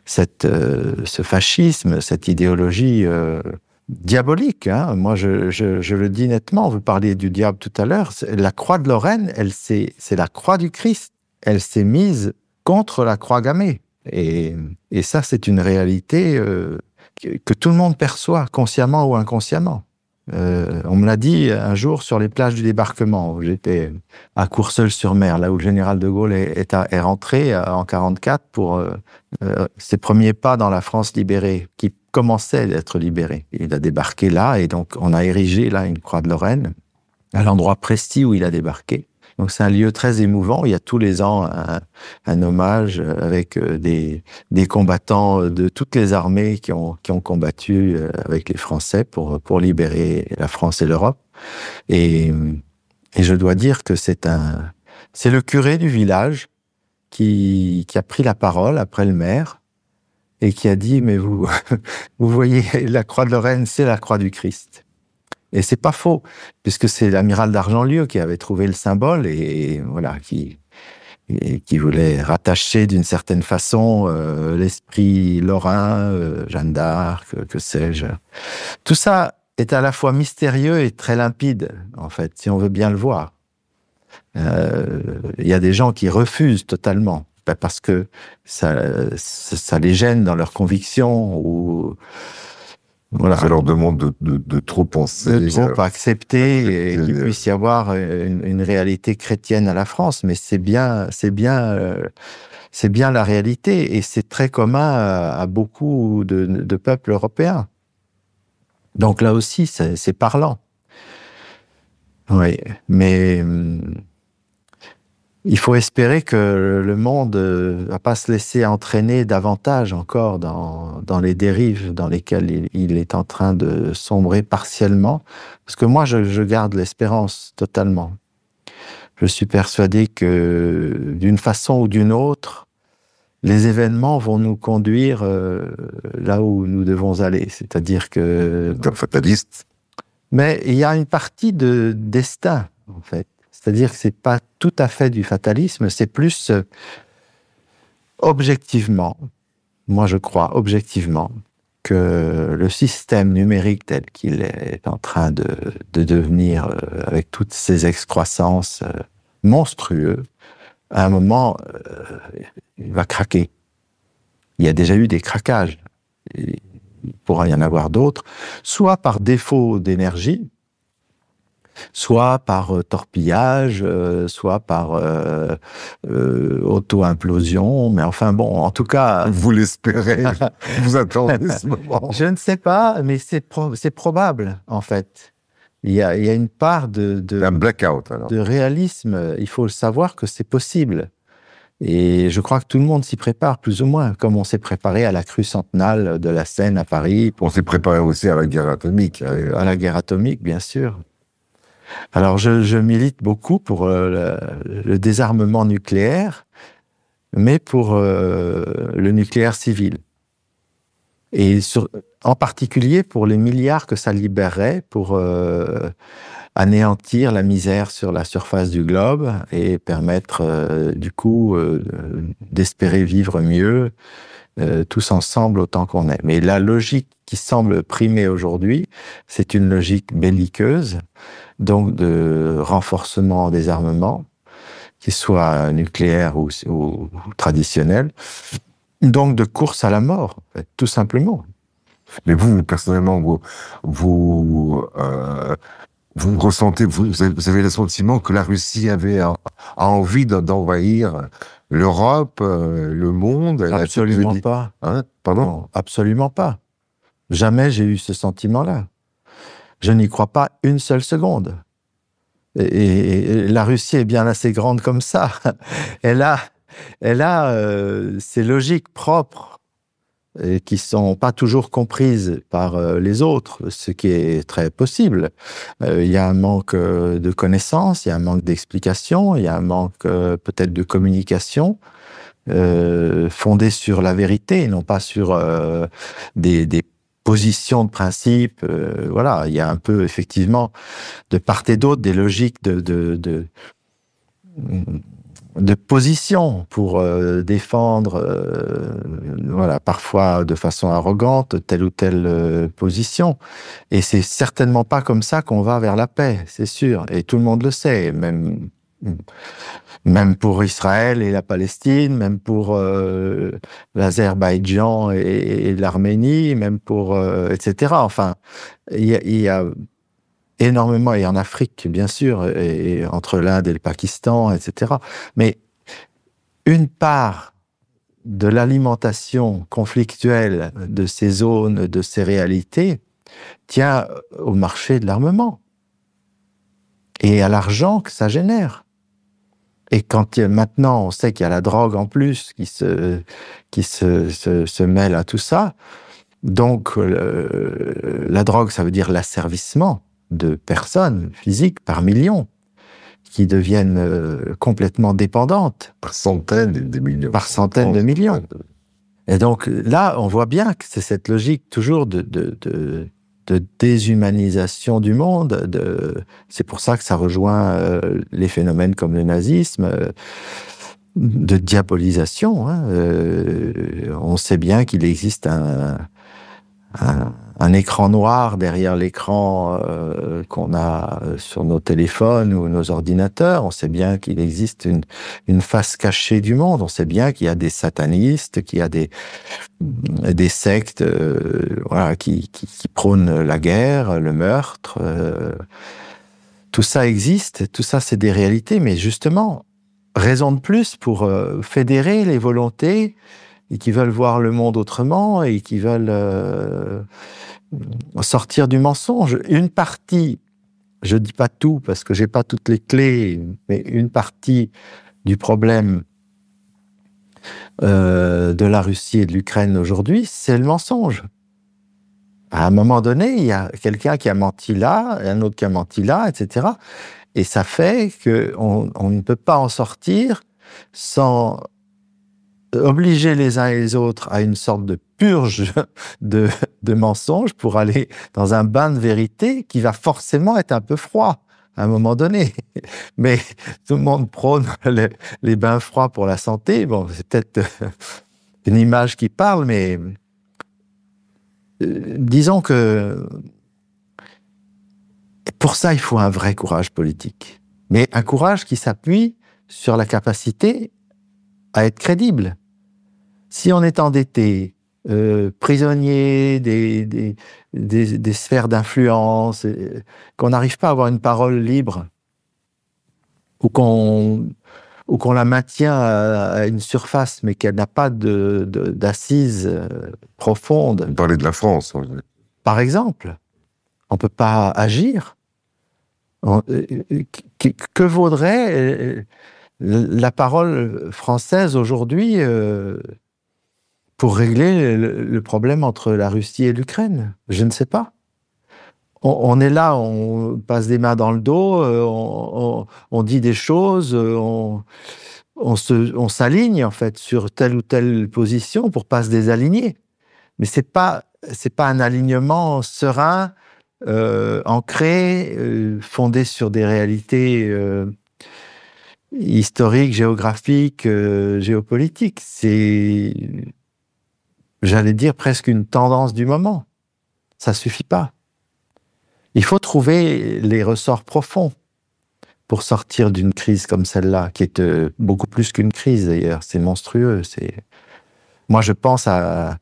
fascisme, cette idéologie diabolique. Hein. Moi, je le dis nettement, vous parliez du diable tout à l'heure, la croix de Lorraine, c'est la croix du Christ. Elle s'est mise contre la croix gammée. Et ça, c'est une réalité que tout le monde perçoit, consciemment ou inconsciemment. On me l'a dit un jour sur les plages du débarquement, où j'étais à Courseulles-sur-Mer, là où le général de Gaulle est rentré en 1944 pour ses premiers pas dans la France libérée, qui commençait d'être libérée. Il a débarqué là, et donc on a érigé là une croix de Lorraine, à l'endroit précis où il a débarqué. Donc c'est un lieu très émouvant. Il y a tous les ans un hommage avec des combattants de toutes les armées qui ont combattu avec les Français pour libérer la France et l'Europe. Et je dois dire que c'est le curé du village qui a pris la parole après le maire et qui a dit, mais vous voyez, la croix de Lorraine, c'est la croix du Christ. Et c'est pas faux, puisque c'est l'amiral d'Argentlieu qui avait trouvé le symbole et voilà, qui voulait rattacher d'une certaine façon l'esprit lorrain, Jeanne d'Arc, que sais-je. Tout ça est à la fois mystérieux et très limpide, en fait, si on veut bien le voir. Il y a des gens qui refusent totalement, parce que ça les gêne dans leurs convictions ou... Voilà. Ça leur demande de trop penser. De trop accepter et qu'il puisse y avoir une réalité chrétienne à la France. Mais c'est bien la réalité. Et c'est très commun à beaucoup de peuples européens. Donc là aussi, c'est parlant. Oui, mais il faut espérer que le monde ne va pas se laisser entraîner davantage encore dans les dérives dans lesquelles il est en train de sombrer partiellement. Parce que moi, je garde l'espérance totalement. Je suis persuadé que d'une façon ou d'une autre, les événements vont nous conduire là où nous devons aller. C'est-à-dire que... C'est un fataliste. Mais il y a une partie de destin, en fait. C'est-à-dire que c'est pas tout à fait du fatalisme, c'est plus objectivement, moi je crois objectivement, que le système numérique tel qu'il est en train de devenir, avec toutes ces excroissances monstrueuses, à un moment, il va craquer. Il y a déjà eu des craquages. Il pourra y en avoir d'autres, soit par défaut d'énergie, soit par torpillage, soit par auto-implosion, mais enfin bon, en tout cas... Vous l'espérez, vous attendez ce moment. Je ne sais pas, mais c'est probable, en fait. Il y a une part un blackout, alors. De réalisme. Il faut savoir que c'est possible. Et je crois que tout le monde s'y prépare, plus ou moins, comme on s'est préparé à la crue centenale de la Seine à Paris. On s'est préparé aussi à la guerre atomique. À la guerre atomique, bien sûr. Alors, je milite beaucoup pour le désarmement nucléaire, mais pour le nucléaire civil. Et en particulier pour les milliards que ça libérerait pour anéantir la misère sur la surface du globe et permettre, du coup, d'espérer vivre mieux, tous ensemble autant qu'on est. Mais la logique qui semble primer aujourd'hui, c'est une logique belliqueuse, donc de renforcement des armements, qu'ils soient nucléaires ou traditionnels, donc de course à la mort, en fait, tout simplement. Mais vous, personnellement, vous ressentez, vous avez le sentiment que la Russie a envie d'envahir l'Europe, le monde? Absolument pas. Hein? Pardon? Non, absolument pas. Jamais j'ai eu ce sentiment-là. Je n'y crois pas une seule seconde. Et la Russie est bien assez grande comme ça. Elle a ses logiques propres et qui sont pas toujours comprises par les autres, ce qui est très possible. Il y a un manque de connaissances, il y a un manque d'explications, il y a un manque peut-être de communication fondée sur la vérité et non pas sur des positions de principe. Voilà, il y a un peu effectivement de part et d'autre des logiques de position pour défendre, voilà, parfois de façon arrogante, telle ou telle position. Et c'est certainement pas comme ça qu'on va vers la paix, c'est sûr. Et tout le monde le sait, même pour Israël et la Palestine, même pour l'Azerbaïdjan et l'Arménie, même pour etc. Enfin, il y a énormément, et en Afrique, bien sûr, et entre l'Inde et le Pakistan, etc. Mais une part de l'alimentation conflictuelle de ces zones, de ces réalités, tient au marché de l'armement et à l'argent que ça génère. Et quand maintenant on sait qu'il y a la drogue en plus qui se mêle à tout ça, donc la drogue, ça veut dire l'asservissement de personnes physiques par millions qui deviennent complètement dépendantes. Par centaines de millions. Par centaines de millions. Et donc là, on voit bien que c'est cette logique toujours de déshumanisation du monde. C'est pour ça que ça rejoint les phénomènes comme le nazisme, de diabolisation. Hein. On sait bien qu'il existe un écran noir derrière l'écran qu'on a sur nos téléphones ou nos ordinateurs. On sait bien qu'il existe une face cachée du monde. On sait bien qu'il y a des satanistes, qu'il y a des sectes voilà, qui prônent la guerre, le meurtre. Tout ça existe, tout ça c'est des réalités, mais justement, raison de plus pour fédérer les volontés et qui veulent voir le monde autrement et qui veulent sortir du mensonge. Une partie, je dis pas tout parce que j'ai pas toutes les clés, mais une partie du problème de la Russie et de l'Ukraine aujourd'hui, c'est le mensonge. À un moment donné, il y a quelqu'un qui a menti là, et un autre qui a menti là, etc. Et ça fait qu'on ne peut pas en sortir sans obliger les uns et les autres à une sorte de purge de mensonges pour aller dans un bain de vérité qui va forcément être un peu froid à un moment donné. Mais tout le monde prône les bains froids pour la santé. Bon, c'est peut-être une image qui parle, mais disons que pour ça, il faut un vrai courage politique. Mais un courage qui s'appuie sur la capacité à être crédible. Si on est endetté, prisonnier des sphères d'influence, qu'on n'arrive pas à avoir une parole libre, ou qu'on la maintient à une surface, mais qu'elle n'a pas d'assises profondes. Vous parlez de la France. Par exemple, on ne peut pas agir. Que vaudrait la parole française aujourd'hui pour régler le problème entre la Russie et l'Ukraine? Je ne sais pas. On est là, on passe des mains dans le dos, on dit des choses, on s'aligne en fait sur telle ou telle position pour pas se désaligner. Mais c'est pas un alignement serein, ancré, fondé sur des réalités historiques, géographiques, géopolitiques. C'est, j'allais dire, presque une tendance du moment. Ça suffit pas. Il faut trouver les ressorts profonds pour sortir d'une crise comme celle-là, qui est beaucoup plus qu'une crise d'ailleurs. C'est monstrueux. Moi, je pense à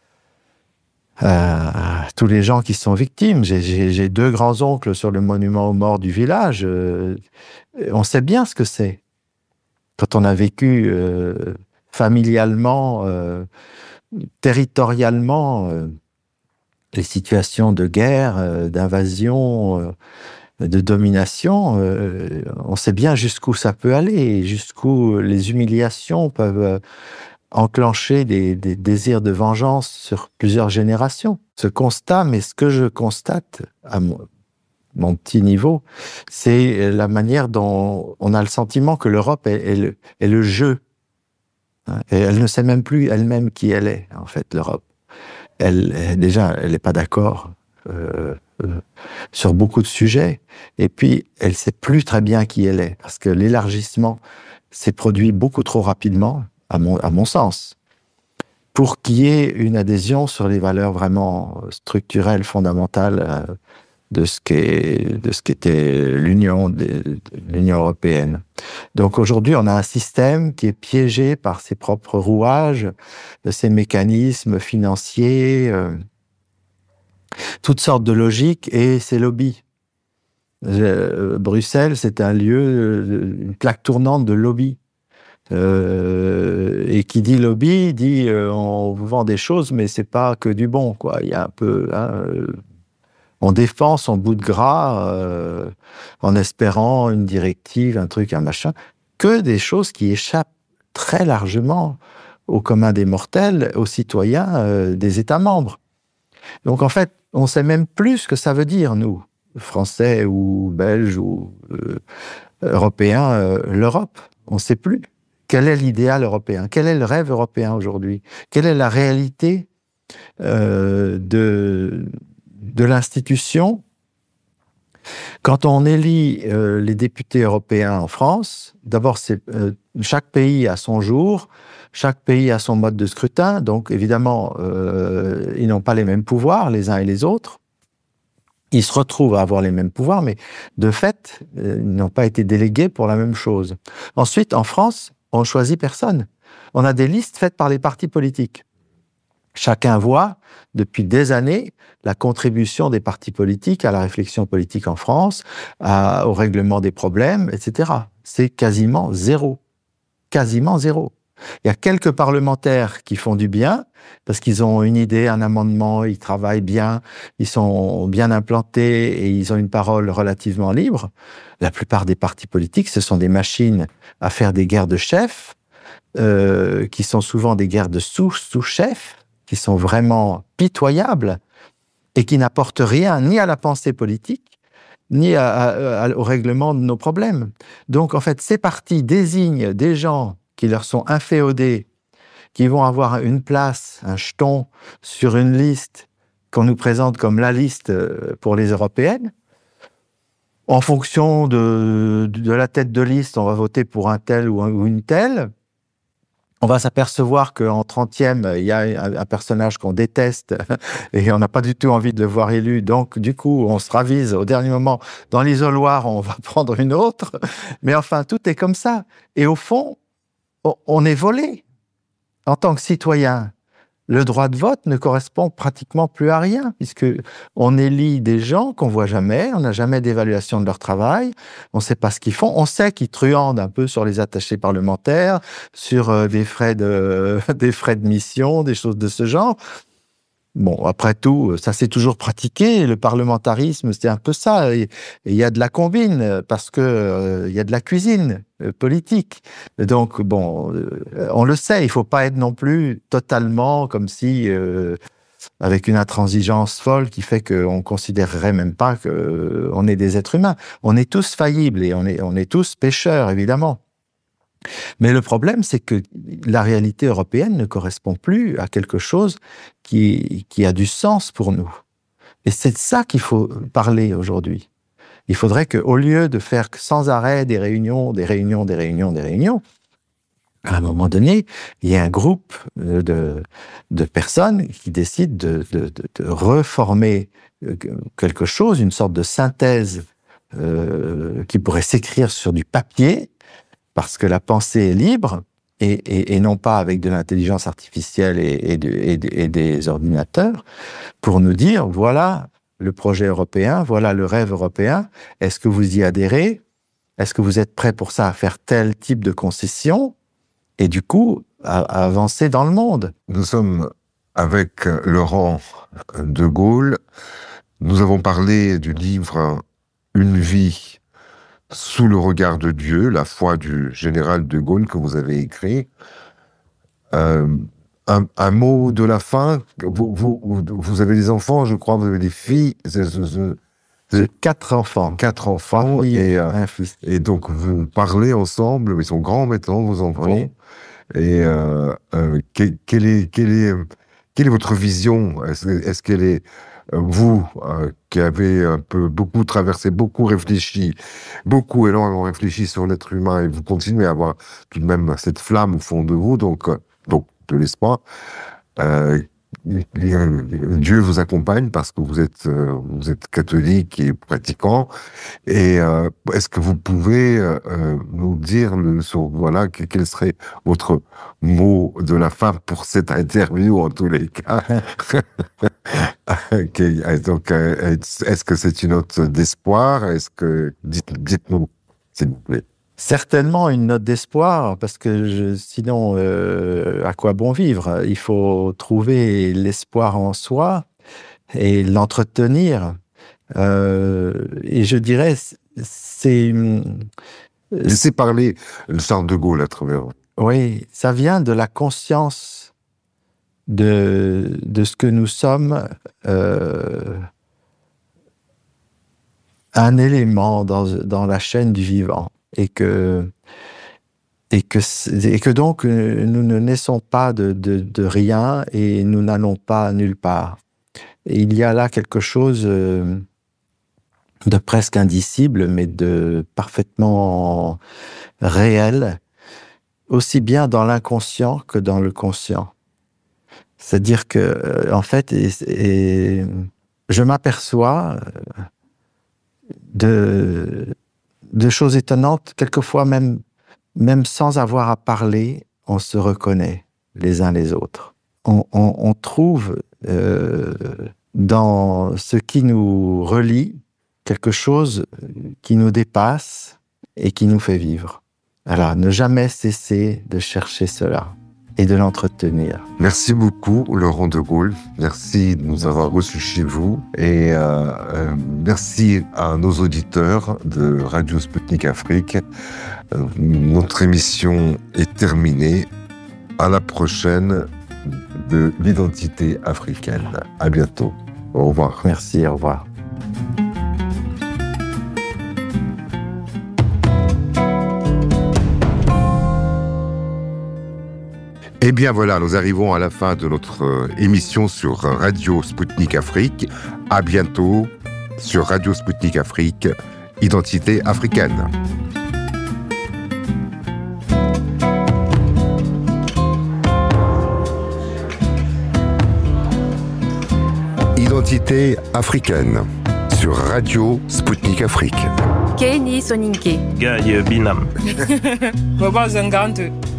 tous les gens qui sont victimes. J'ai 2 grands-oncles sur le monument aux morts du village. On sait bien ce que c'est. Quand on a vécu familialement, territorialement, les situations de guerre, d'invasion, de domination, on sait bien jusqu'où ça peut aller, jusqu'où les humiliations peuvent enclencher des désirs de vengeance sur plusieurs générations. Ce constat, mais ce que je constate à mon petit niveau, c'est la manière dont on a le sentiment que l'Europe est le jeu. Et elle ne sait même plus elle-même qui elle est, en fait, l'Europe. Déjà, elle n'est pas d'accord sur beaucoup de sujets. Et puis, elle ne sait plus très bien qui elle est. Parce que l'élargissement s'est produit beaucoup trop rapidement, à mon sens, pour qu'il y ait une adhésion sur les valeurs vraiment structurelles, fondamentales de ce qu'était l'Union européenne. Donc aujourd'hui, on a un système qui est piégé par ses propres rouages, ses mécanismes financiers, toutes sortes de logiques et ses lobbies. Bruxelles, c'est un lieu, une plaque tournante de lobbies. Et qui dit lobby, dit on vous vend des choses, mais c'est pas que du bon, quoi. Il y a un peu... on défend son bout de gras en espérant une directive, un truc, un machin, que des choses qui échappent très largement au commun des mortels, aux citoyens des États membres. Donc en fait, on ne sait même plus ce que ça veut dire, nous, Français ou Belges ou Européens, l'Europe. On ne sait plus. Quel est l'idéal européen? Quel est le rêve européen aujourd'hui? Quelle est la réalité de l'institution? Quand on élit les députés européens en France, d'abord, chaque pays a son jour, chaque pays a son mode de scrutin, donc évidemment, ils n'ont pas les mêmes pouvoirs les uns et les autres. Ils se retrouvent à avoir les mêmes pouvoirs, mais de fait, ils n'ont pas été délégués pour la même chose. Ensuite, en France, on ne choisit personne. On a des listes faites par les partis politiques. Chacun voit, depuis des années, la contribution des partis politiques à la réflexion politique en France, au règlement des problèmes, etc. C'est quasiment zéro. Quasiment zéro. Il y a quelques parlementaires qui font du bien, parce qu'ils ont une idée, un amendement, ils travaillent bien, ils sont bien implantés et ils ont une parole relativement libre. La plupart des partis politiques, ce sont des machines à faire des guerres de chefs, qui sont souvent des guerres de sous-chefs, qui sont vraiment pitoyables et qui n'apportent rien ni à la pensée politique, ni au règlement de nos problèmes. Donc, en fait, ces partis désignent des gens qui leur sont inféodés, qui vont avoir une place, un jeton sur une liste qu'on nous présente comme la liste pour les européennes. En fonction de la tête de liste, on va voter pour un tel ou une telle. On va s'apercevoir qu'en 30e, il y a un personnage qu'on déteste et on n'a pas du tout envie de le voir élu. Donc, du coup, on se ravise au dernier moment. Dans l'isoloir, on va prendre une autre. Mais enfin, tout est comme ça. Et au fond, on est volé. En tant que citoyen, le droit de vote ne correspond pratiquement plus à rien, puisque on élit des gens qu'on voit jamais, on n'a jamais d'évaluation de leur travail, on ne sait pas ce qu'ils font, on sait qu'ils truandent un peu sur les attachés parlementaires, sur des frais de mission, des choses de ce genre. Bon, après tout, ça s'est toujours pratiqué, le parlementarisme, c'est un peu ça. Et il y a de la combine, parce que il y a de la cuisine politique. Donc, bon, on le sait, il faut pas être non plus totalement comme si, avec une intransigeance folle qui fait qu'on considérerait même pas qu'on est des êtres humains. On est tous faillibles et on est tous pécheurs, évidemment. Mais le problème, c'est que la réalité européenne ne correspond plus à quelque chose qui a du sens pour nous. Et c'est de ça qu'il faut parler aujourd'hui. Il faudrait qu'au lieu de faire sans arrêt des réunions, à un moment donné, il y ait un groupe de personnes qui décident de reformer quelque chose, une sorte de synthèse qui pourrait s'écrire sur du papier, parce que la pensée est libre, et non pas avec de l'intelligence artificielle et des ordinateurs, pour nous dire, voilà le projet européen, voilà le rêve européen, est-ce que vous y adhérez? Est-ce que vous êtes prêts pour ça à faire tel type de concession? Et du coup, à avancer dans le monde. Nous sommes avec Laurent de Gaulle. Nous avons parlé du livre « Une vie sous le regard de Dieu », la foi du général de Gaulle que vous avez écrit. Un mot de la fin. Vous avez des enfants, je crois, vous avez des filles. J'ai 4 enfants. 4 enfants. Oui, et donc, vous parlez ensemble, ils sont grands maintenant, vos enfants. Oui. Et quelle est votre vision? Est-ce qu'elle est... Vous, qui avez beaucoup traversé, énormément réfléchi sur l'être humain, et vous continuez à avoir tout de même cette flamme au fond de vous, donc de l'espoir. Dieu vous accompagne parce que vous êtes catholique et pratiquant. Et est-ce que vous pouvez nous dire voilà quel serait votre mot de la fin pour cette interview en tous les cas? Donc, est-ce que c'est une note d'espoir? Dites-nous, s'il vous plaît. Certainement une note d'espoir, parce que sinon, à quoi bon vivre? Il faut trouver l'espoir en soi et l'entretenir. Et je dirais, c'est... Laissez parler le Charles de Gaulle à travers. Oui, ça vient de la conscience de ce que nous sommes, un élément dans la chaîne du vivant. Et que donc nous ne naissons pas de rien et nous n'allons pas nulle part. Et il y a là quelque chose de presque indicible, mais de parfaitement réel, aussi bien dans l'inconscient que dans le conscient. C'est-à-dire que, en fait, je m'aperçois de choses étonnantes, quelquefois même sans avoir à parler, on se reconnaît les uns les autres. On trouve dans ce qui nous relie quelque chose qui nous dépasse et qui nous fait vivre. Alors, ne jamais cesser de chercher cela et de l'entretenir. Merci beaucoup, Laurent de Gaulle. Merci de nous avoir reçus chez vous. Et merci à nos auditeurs de Radio Sputnik Afrique. Notre émission est terminée. À la prochaine de l'identité africaine. À bientôt. Au revoir. Merci, au revoir. Eh bien voilà, nous arrivons à la fin de notre émission sur Radio Sputnik Afrique. À bientôt sur Radio Sputnik Afrique, Identité africaine. Identité africaine sur Radio Sputnik Afrique. Kenny Soninke. Gaye Binam. Baba Zangarante.